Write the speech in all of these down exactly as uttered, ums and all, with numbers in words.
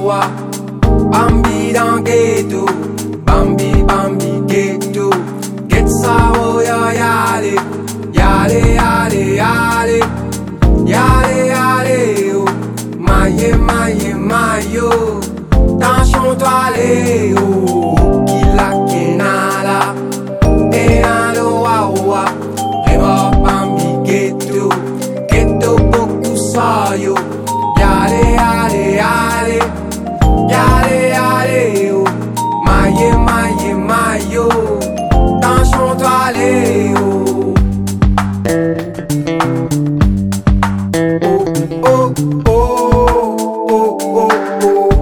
wa. Bambi dans ghetto, Bambi Bambi ghetto. Get sa wo ya yale, yale yale yale, yale yale oh. Maye maye mayo, tension toile oh. Kila kenala, e alo wa wa. Rema Bambi ghetto, ghetto boku sayo. Yale yale yale, yale yale oh. Maye maye mayo, tension toile oh. Oh oh oh oh oh.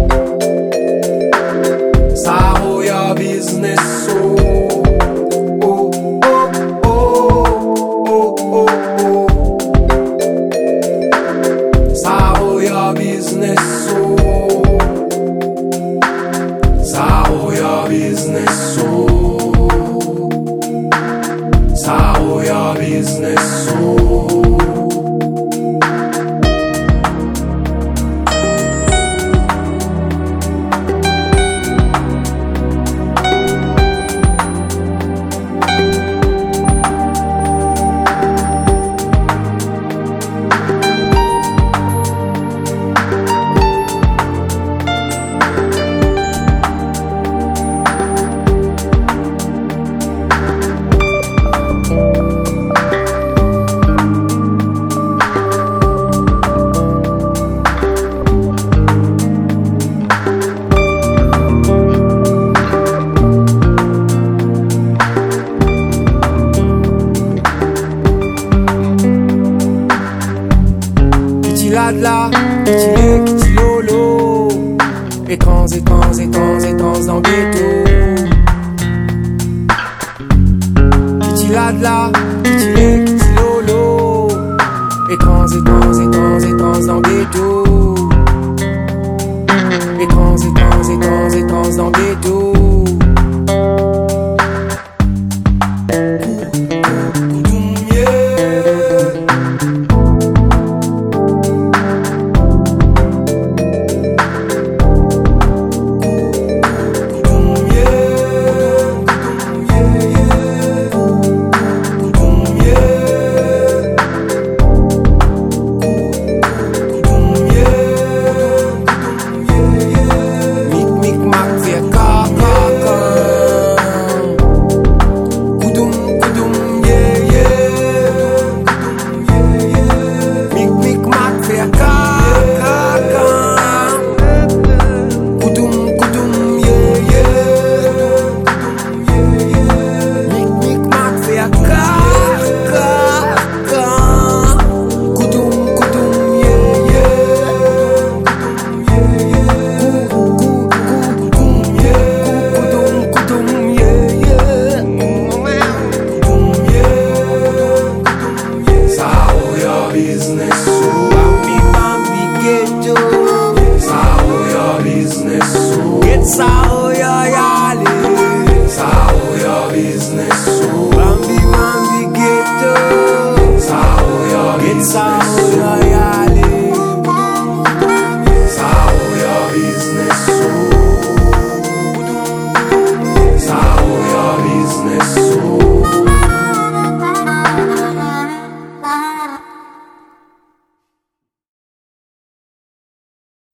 Sao your business so. Oh oh oh oh oh. Sao your business so. Sao your business so. Sao your business so. Là, kitty kitty lolo, étrange, étrange, étrange, étrange dans le ghetto. Kitty là, là, kitty kitty lolo, étrange, étrange, étrange, étrange dans le ghetto. Étrange, étrange, étrange, étrange dans le ghetto. It's all